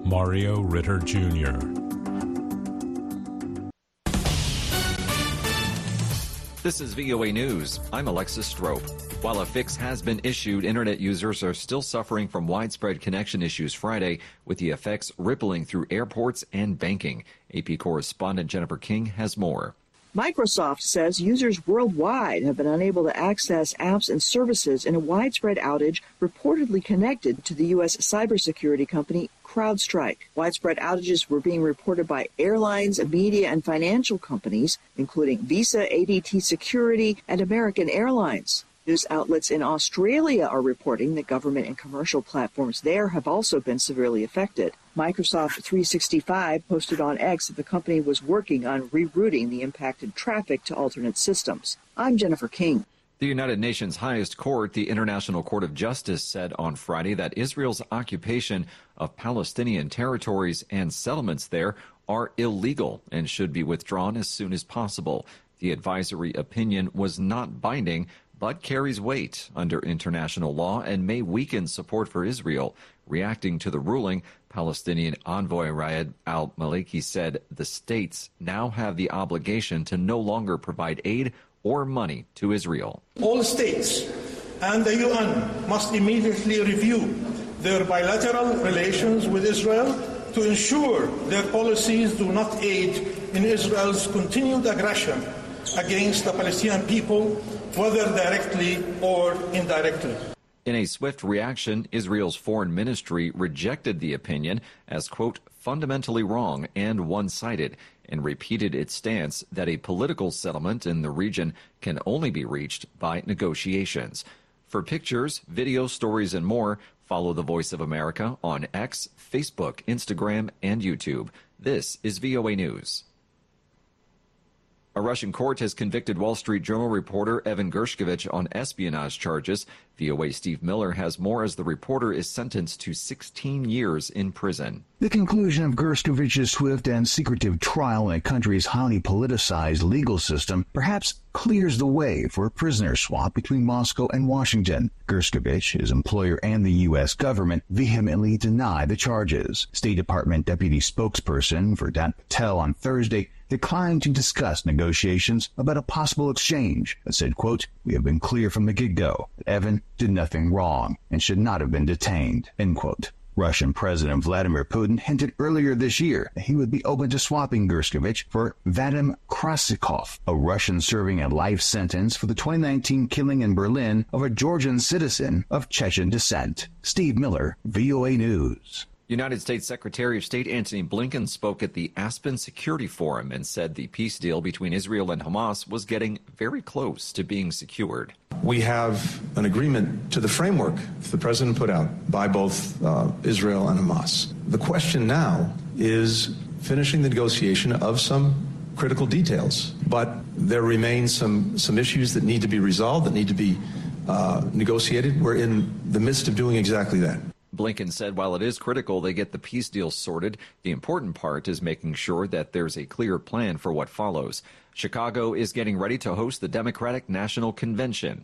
Mario Ritter Jr. This is VOA News. I'm Alexis Strope. While a fix has been issued, Internet users are still suffering from widespread connection issues Friday, with the effects rippling through airports and banking. AP correspondent Jennifer King has more. Microsoft says users worldwide have been unable to access apps and services in a widespread outage reportedly connected to the U.S. cybersecurity company CrowdStrike. Widespread outages were being reported by airlines, media, and financial companies, including Visa, ADT Security, and American Airlines. News outlets in Australia are reporting that government and commercial platforms there have also been severely affected. Microsoft 365 posted on X that the company was working on rerouting the impacted traffic to alternate systems. I'm Jennifer King. The United Nations highest court, the International Court of Justice, said on Friday that Israel's occupation of Palestinian territories and settlements there are illegal and should be withdrawn as soon as possible. The advisory opinion was not binding, but carries weight under international law and may weaken support for Israel. Reacting to the ruling, Palestinian envoy Riyad al-Maliki said the states now have the obligation to no longer provide aid or money to Israel. All states and the UN must immediately review their bilateral relations with Israel to ensure their policies do not aid in Israel's continued aggression against the Palestinian people, whether directly or indirectly. In a swift reaction, Israel's foreign ministry rejected the opinion as, quote, fundamentally wrong and one-sided, and repeated its stance that a political settlement in the region can only be reached by negotiations. For pictures, video stories, and more, follow The Voice of America on X, Facebook, Instagram, and YouTube. This is VOA News. A Russian court has convicted Wall Street Journal reporter Evan Gershkovich on espionage charges. VOA Steve Miller has more as the reporter is sentenced to 16 years in prison. The conclusion of Gershkovich's swift and secretive trial in a country's highly politicized legal system perhaps clears the way for a prisoner swap between Moscow and Washington. Gershkovich, his employer, and the U.S. government vehemently deny the charges. State Department deputy spokesperson Vedant Patel on Thursday declined to discuss negotiations about a possible exchange, but said, quote, we have been clear from the get-go that Evan did nothing wrong and should not have been detained, end quote. Russian President Vladimir Putin hinted earlier this year that he would be open to swapping Gershkovich for Vadim Krasikov, a Russian serving a life sentence for the 2019 killing in Berlin of a Georgian citizen of Chechen descent. Steve Miller, VOA News. United States Secretary of State Antony Blinken spoke at the Aspen Security Forum and said the peace deal between Israel and Hamas was getting very close to being secured. We have an agreement to the framework the president put out by both Israel and Hamas. The question now is finishing the negotiation of some critical details, but there remain some issues that need to be resolved, that need to be negotiated. We're in the midst of doing exactly that. Blinken said while it is critical they get the peace deal sorted, the important part is making sure that there's a clear plan for what follows. Chicago is getting ready to host the Democratic National Convention.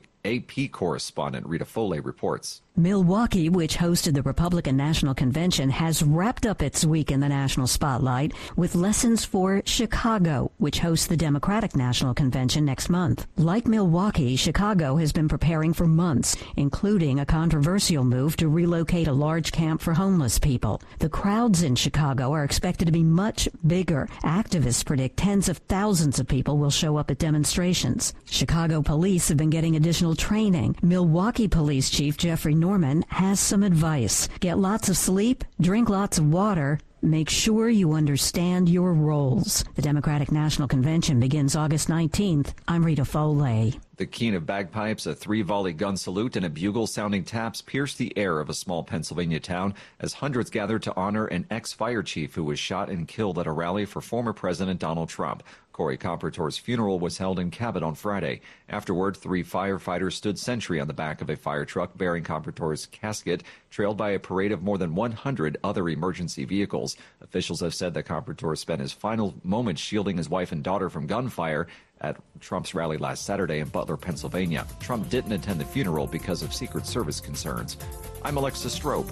AP correspondent Rita Foley reports. Milwaukee, which hosted the Republican National Convention, has wrapped up its week in the national spotlight with lessons for Chicago, which hosts the Democratic National Convention next month. Like Milwaukee, Chicago has been preparing for months, including a controversial move to relocate a large camp for homeless people. The crowds in Chicago are expected to be much bigger. Activists predict tens of thousands of people will show up at demonstrations. Chicago police have been getting additional training. Milwaukee Police Chief Jeffrey Norman has some advice. Get lots of sleep, drink lots of water, make sure you understand your roles. The Democratic National Convention begins August 19th. I'm Rita Foley. The keen of bagpipes, a 3-volley gun salute, and a bugle-sounding taps pierced the air of a small Pennsylvania town as hundreds gathered to honor an ex-fire chief who was shot and killed at a rally for former President Donald Trump. Corey Compertore's funeral was held in Cabot on Friday. Afterward, 3 firefighters stood sentry on the back of a fire truck bearing Compertore's casket, trailed by a parade of more than 100 other emergency vehicles. Officials have said that Compertore spent his final moments shielding his wife and daughter from gunfire at Trump's rally last Saturday in Butler, Pennsylvania. Trump didn't attend the funeral because of Secret Service concerns. I'm Alexis Strope.